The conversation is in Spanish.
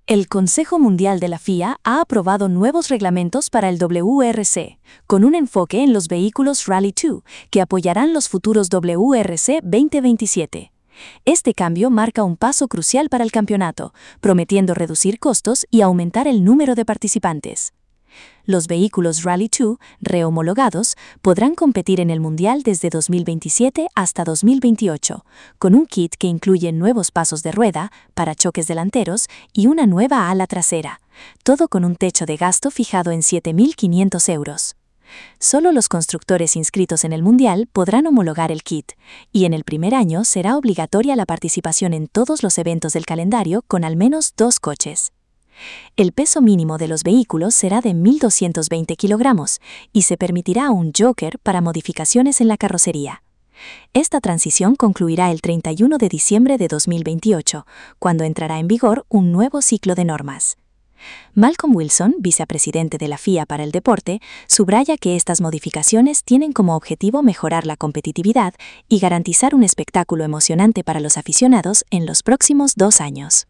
El Consejo Mundial de la FIA ha aprobado nuevos reglamentos para el WRC, con un enfoque en los vehículos Rally 2, que apoyarán los futuros WRC 2027. Este cambio marca un paso crucial para el campeonato, prometiendo reducir costos y aumentar el número de participantes. Los vehículos Rally 2, rehomologados, podrán competir en el Mundial desde 2027 hasta 2028, con un kit que incluye nuevos pasos de rueda, parachoques delanteros y una nueva ala trasera, todo con un techo de gasto fijado en 7.500 euros. Solo los constructores inscritos en el Mundial podrán homologar el kit, y en el primer año será obligatoria la participación en todos los eventos del calendario con al menos 2 coches. El peso mínimo de los vehículos será de 1.220 kilogramos y se permitirá un Joker para modificaciones en la carrocería. Esta transición concluirá el 31 de diciembre de 2028, cuando entrará en vigor un nuevo ciclo de normas. Malcolm Wilson, vicepresidente de la FIA para el deporte, subraya que estas modificaciones tienen como objetivo mejorar la competitividad y garantizar un espectáculo emocionante para los aficionados en los próximos 2 años.